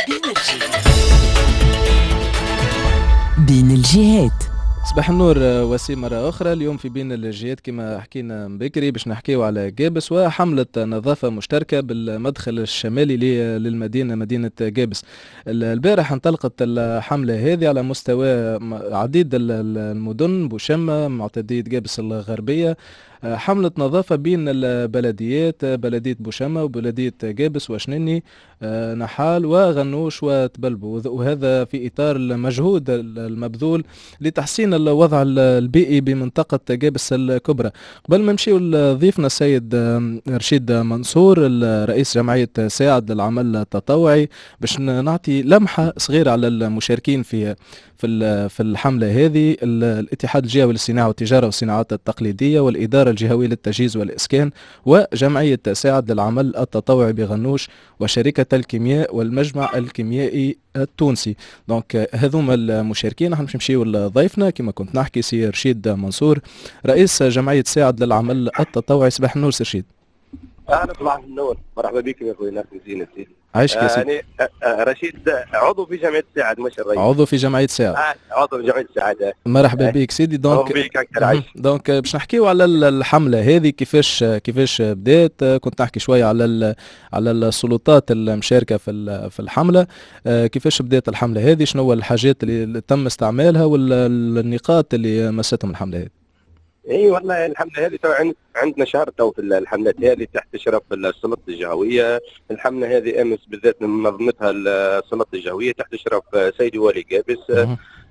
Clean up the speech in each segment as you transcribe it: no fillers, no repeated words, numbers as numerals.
بين الجهات. صباح النور وسيم مرة أخرى. اليوم في بين الجهات كما حكينا من بكري باش نحكيو على جابس وحملة نظافة مشتركة بالمدخل الشمالي للمدينة، مدينة جابس. البارح انطلقت الحملة هذه على مستوى عديد المدن، بوشمة، معتدية جابس الغربية. حملة نظافة بين البلديات، بلدية بوشمة وبلدية جابس وشنني، نحال وغنوش وتبلبو، وهذا في إطار المجهود المبذول لتحسين الوضع البيئي بمنطقة جابس الكبرى. قبل ما نمشيو لضيفنا السيد رشيد منصور، رئيس جمعية ساعد للعمل التطوعي، باش نعطي لمحة صغيرة على المشاركين في الحملة هذه. الاتحاد الجهوي للصناعة والتجارة والصناعات التقليدية، والإدارة الجهوية للتجهيز والإسكان، وجمعية ساعد للعمل التطوعي بغنوش، وشركة الكيمياء، والمجمع الكيميائي التونسي. دونك هذوما المشاركين. نحن باش نمشيو لضيفنا كما كنت نحكي، سي رشيد منصور، رئيس جمعية ساعد للعمل التطوعي. صباح النور سي رشيد. اهلا، صباح النور، مرحبا بك يا اخوي ناس زين سيدي. عايشك يا سيدي. رشيد، عضو في جمعيه ساعد، مش الرئيس. عضو في جمعيه ساعد. عضو في جمعيه ساعد. مرحبا بك سيدي. دونك باش نحكيو على الحمله هذه، كيفاش بدات. كنت نحكي شويه على السلطات المشاركه في الحمله، كيفاش بدات الحمله هذه، شنو الحاجات اللي تم استعمالها والنقاط اللي مستهم الحمله هذه. اي والله الحمله هذه تو عندنا شهر تو في الحملات هذه تحت اشراف السلطه الجهويه. الحمله هذه امس بالذات منظمتها السلطه الجهويه تحت اشراف سيدي والي جابس.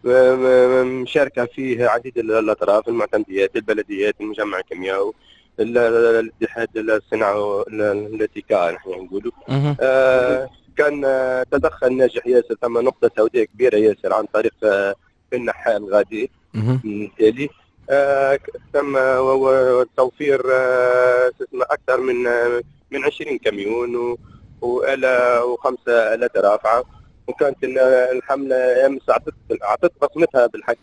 مشاركه فيه عديد الاطراف، المعتمديات، البلديات، المجمع الكيميائي، الاتحاد الصناعه التي كان نحن نقولوا. كان تدخل ناجح ياسر، ثم نقطه سوداء كبيره ياسر عن طريق النحال غادي بالتالي. تم توفير اكثر من 20 كاميون وخمسه آلات رافعه. وكانت الحمله امس اعطت بصمتها بالحق،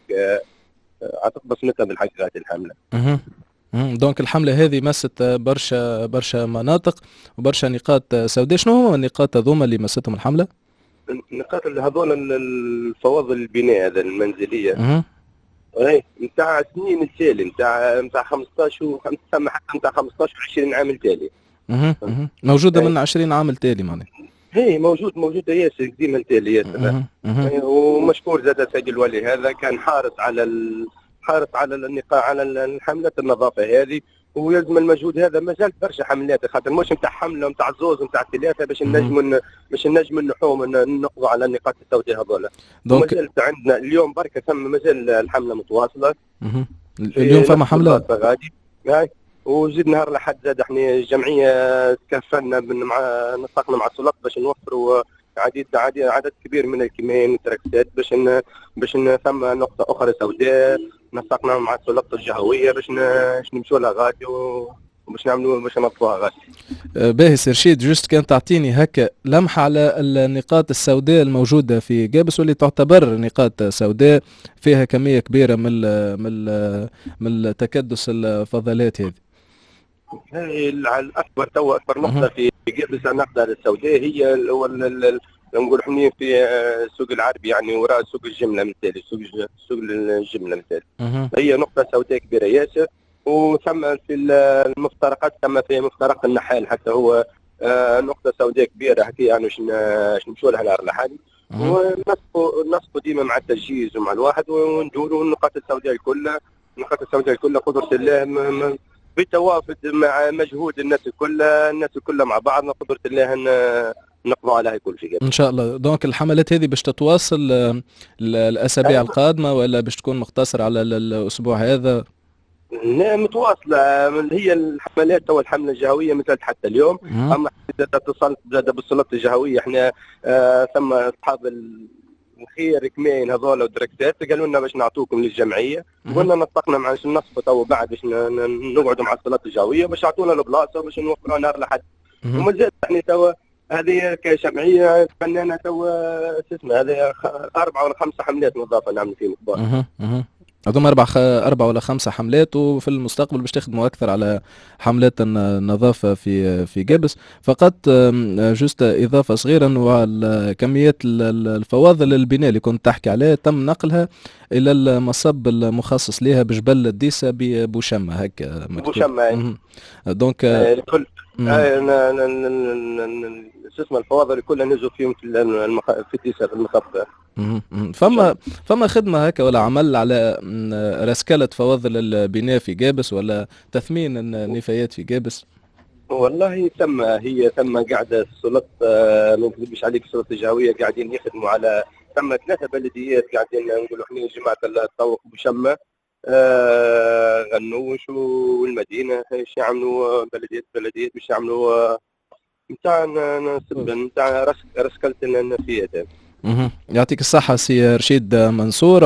هذه الحمله. دونك الحمله هذه مست برشا مناطق وبرشا نقاط سوداء. شنو هما النقاط هذوما اللي مستهم الحمله؟ النقاط هذول الفواضل البناء هذا المنزليه. اي نتاع سنين التالي، نتاع 15 حتى نتاع 15 20 عام التالي. موجوده من 20 عام التالي معناها. هي موجوده ياسر قديمه التالي ياسر. ومشكور زاد سيدي الولي، هذا كان حارس على النقاط، على الحملات النظافه هذه. ويلزم المجهود هذا، ما زالت برشا حملات، خاطر مش نتاع حمله نتاع زوز نتاع ثلاثه باش نجم نحوم نقضوا على النقاط السوداء هذولا. ما زالت عندنا اليوم بركه، ثم ما زال الحمله متواصله. اليوم فما حمله غادي وزيد نهار لحد زاد احنا الجمعيه تكفلنا نتفقنا مع السلطه باش نوفروا عدد كبير من الكمين والتراكسات باش ثم نقطه اخرى سوداء. نسقنا مع السلطه الجهويه باش نمشوا لها غادي وباش ننظفوها غادي. باهي سي رشيد، جوست كان تعطيني هكا لمحه على النقاط السوداء الموجوده في جابس، واللي تعتبر نقاط سوداء فيها كميه كبيره من تكدس الفضلات هذه. هي اكبر نقطه في جابس النقطه السوداء هي نقول احنا في السوق العربي، يعني وراء سوق الجمله مثالي، سوق الجمله مثالي. هي نقطه سوداء كبيره ياسر. وثم في المفترقات، ثم في مفترق النحال حتى هو نقطه سوداء كبيره هكي، يعني باش نمشوا لها نهار الاحد. ونسقوا ديما مع التجهيز ومع الواحد، وندوروا النقاط السوداء الكل قدرة الله بالتوافد مع مجهود الناس كلها مع بعض، قدرة الله نقضوا عليها كل شيء ان شاء الله. دونك الحملات هذه باش تتواصل الاسابيع القادمه، ولا باش تكون مقتصره على الاسبوع هذا؟ لا، متواصله. هي الحملات او الحمله الجهويه مثلت حتى اليوم. اما اذا اتصلت بالسلطه الجهويه، احنا ثم اصحاب الخير كمين هذول والدركتات قالوا لنا باش نعطوكم للجمعيه. قلنا نتفقنا مع نصفوا تو بعد باش نقعدوا مع السلطه الجهويه باش يعطونا البلاصه باش نوفروا نهار لحد. وما زالت احنا تو هذه كجمعيه فنانه تو اسمها هذه 4 ولا 5 حملات نظافه نعمل فيهم كبار. هذوما أربع ولا خمسة حملات، وفي المستقبل باش تخدموا أكثر على حملات النظافة في جابس. فقط جوست إضافة صغيرة، أنه على كميات الفواضل البناء اللي كنت تحكي عليها تم نقلها إلى المصب المخصص لها بجبل الديسة ببوشمة، هكا مكتوب. بوشمة. دونك الكل شو اسمه الفواضل كلها نزلوا فيهم في الديسة في المصب. فما خدمة هكا ولا عمل على رسكلة فواضل البناء في جابس، ولا تثمين النفايات في جابس؟ والله ثم قاعدة السلطة، ما نكذبش عليك، السلطة الجهوية قاعدين يخدموا على ثم 3 بلديات قاعدين نقولوا احنا جماعة التطوق بشمة، غنوش والمدينة باش يعملوا بلديات باش يعملوا نتاع رسكلة النفايات. يعطيك الصحة سي رشيد منصور،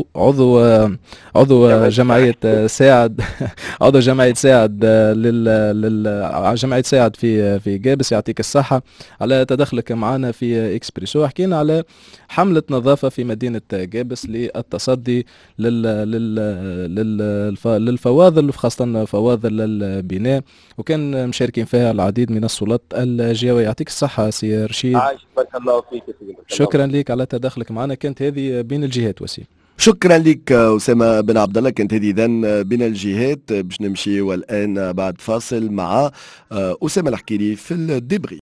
عضو جمعية ساعد عضو جمعية ساعد جمعية ساعد في جابس. يعطيك الصحة على تدخلك معنا في إكسبريسو. حكينا على حملة نظافة في مدينة جابس للتصدي للفواضل، خاصة فواضل البناء، وكان مشاركين فيها العديد من السلطات الجهوية. يعطيك الصحة سي رشيد. بارك الله فيك. شكرا لك على تدخلك معنا. كانت هذه بين الجهات وسيم. شكرا لك أسامة بن عبد الله. كانت هذه إذن بين الجهات. باش نمشي والآن بعد فاصل مع أسامة الحكيري في الدبري.